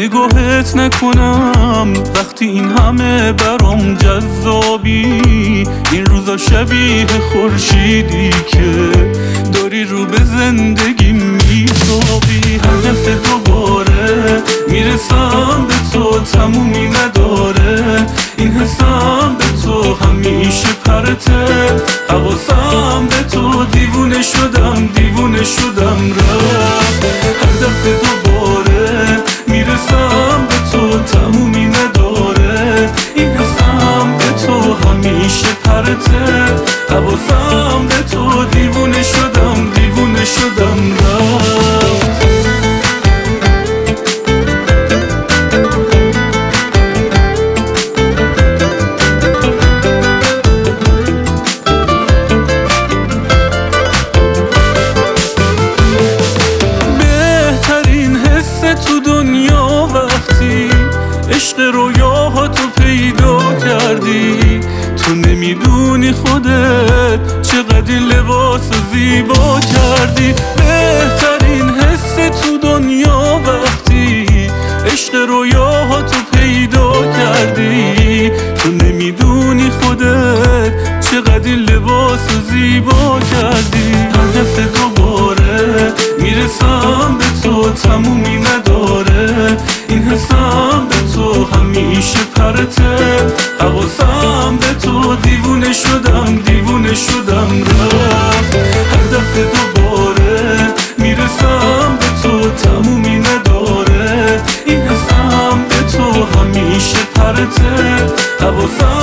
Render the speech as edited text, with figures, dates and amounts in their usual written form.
نگاهت نکنم وقتی این همه برام جذابی. این روزا شبیه خورشیدی که داری رو به زندگی میتابی. هر دفعه دوباره میرسم به تو تمومی نداره. این حسم به تو همیشه پرته. حواسم به تو دیوونه شدم رفت. هر دفعه دوباره میرسم به تو تمومی نداره. این حسم به تو همیشه پرته. حواسم به تو دیوونه شدم رفت. تو دنیا وقتی عشق رویاهاتو پیدا کردی، تو نمیدونی خودت چقدر لباس زیبا کردی. بهترین حس تو دنیا وقتی عشق رویاهاتو پیدا کردی، تو نمیدونی خودت چقدر لباس زیبا کردی. هر دفعه دوباره میرسم به تو تمومی نداره. این حسم به تو همیشه پرته. حواسم به تو دیوونه شدم رفت. هر دفعه دوباره میرسم به تو تمومی نداره. این حسم به تو همیشه پرته. حواسم